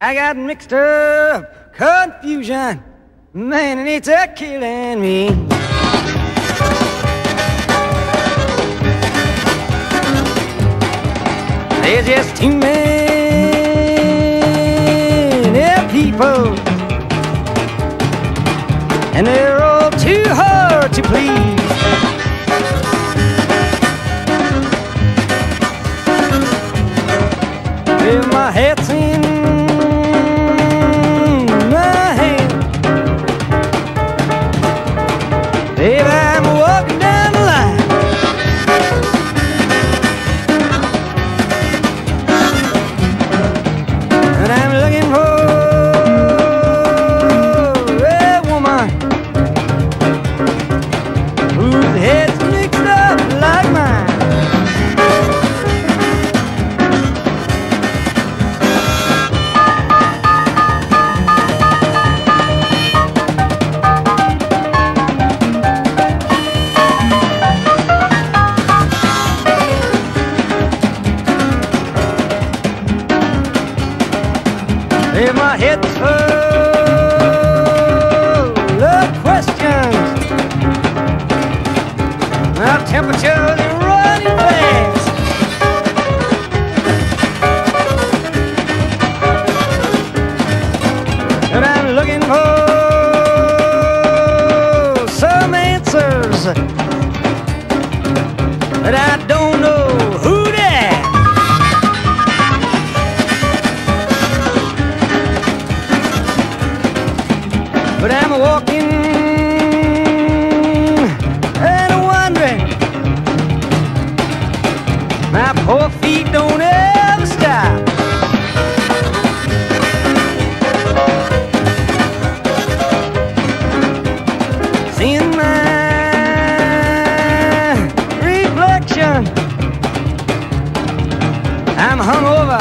I got mixed up, confusion, man, and it's a killing me. There's just too many people, and they're all too hard to please. Well, my head's in my hand, babe, I'm walking down the line. And I'm looking for a woman whose head's mixed up like mine. If my head's full of questions, my temperature's running fast. And I'm looking for some answers, but I don't know who to ask. But I'm walking and wondering, my poor feet don't ever stop. Seeing my reflection, I'm hungover